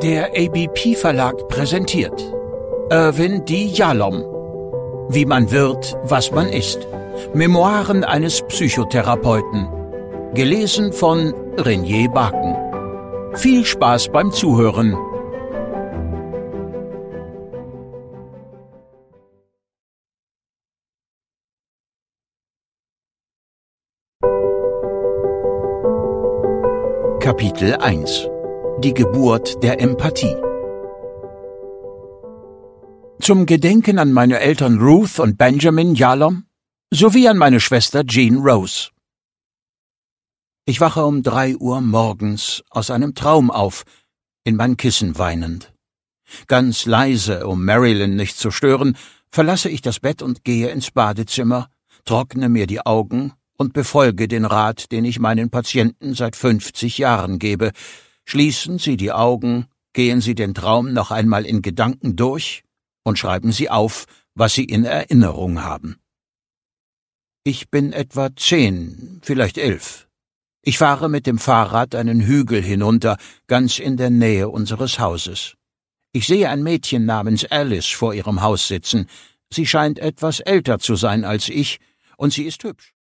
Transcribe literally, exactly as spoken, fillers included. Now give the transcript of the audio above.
Der A B P Verlag präsentiert Irwin D. Yalom. Wie man wird, was man ist. Memoiren eines Psychotherapeuten. Gelesen von René Baken. Viel Spaß beim Zuhören. Kapitel eins. Die Geburt der Empathie. Zum Gedenken an meine Eltern Ruth und Benjamin Yalom sowie an meine Schwester Jean Rose. Ich wache um drei Uhr morgens aus einem Traum auf, in mein Kissen weinend. Ganz leise, um Marilyn nicht zu stören, verlasse ich das Bett und gehe ins Badezimmer, trockne mir die Augen und befolge den Rat, den ich meinen Patienten seit fünfzig Jahren gebe. Schließen Sie die Augen, gehen Sie den Traum noch einmal in Gedanken durch und schreiben Sie auf, was Sie in Erinnerung haben. Ich bin etwa zehn, vielleicht elf. Ich fahre mit dem Fahrrad einen Hügel hinunter, ganz in der Nähe unseres Hauses. Ich sehe ein Mädchen namens Alice vor ihrem Haus sitzen. Sie scheint etwas älter zu sein als ich, und sie ist hübsch.